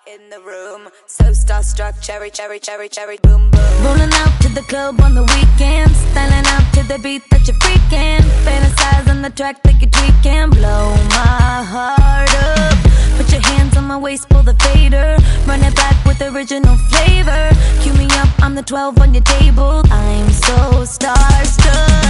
in the room, so starstruck, cherry, cherry, cherry, cherry, boom, boom. Rolling out to the club on the weekend, styling out to the beat that you're freaking. Fantasize on the track that you're tweaking. Blow my heart up. Put your hands on my waist, pull the fader. Run it back with original flavor. Cue me up, I'm the 12 on your table. I'm so starstruck.